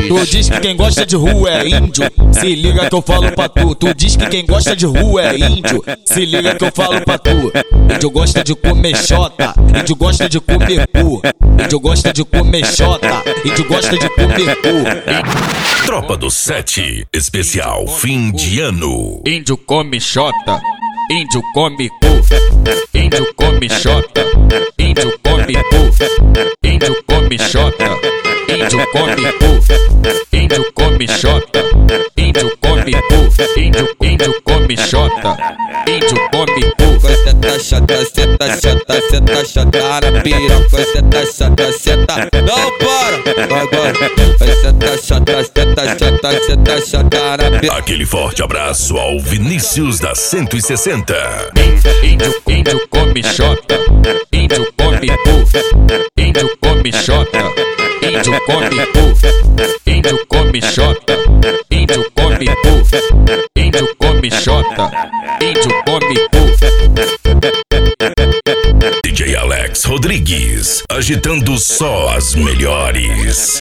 Tu diz que quem gosta de rua é índio, se liga que eu falo pra tu. Tu diz que quem gosta de rua é índio, se liga que eu falo pra tu. Índio gosta de comer xota, índio gosta de comer cu. Índio gosta de comer xota, índio gosta de comer cu. Tropa do 7, especial fim de ano. Índio come xota, índio come cu. Índio come xota, índio come cu. Índio come xota, índio come cu. Índio come xota, índio come cu. Índio come xota, índio come cu. Senta, xota, senta, xota, senta, xota na piroca. Senta, xota, senta, não para, agora. Senta, xota, senta, xota, senta, xota na piroca. Aquele forte abraço ao Vinícius da 160. Índio come xota, índio come cu. Índio come xota, índio come cu. Índio come xota, índio come cu. Índio come xota, índio come cu. DJ Alex Rodrigues, agitando só as melhores.